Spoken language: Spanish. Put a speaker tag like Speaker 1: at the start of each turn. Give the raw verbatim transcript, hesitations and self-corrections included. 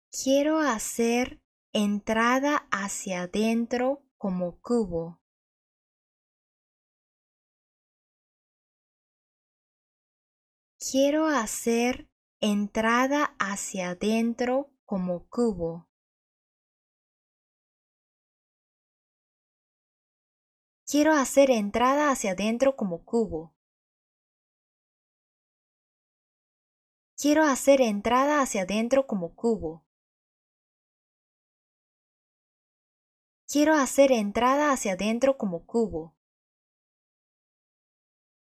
Speaker 1: Quiero hacer entrada hacia adentro como cubo. Quiero hacer entrada hacia adentro como cubo. Quiero hacer entrada hacia adentro como cubo. Quiero hacer entrada hacia adentro como cubo. Quiero hacer entrada hacia adentro como cubo.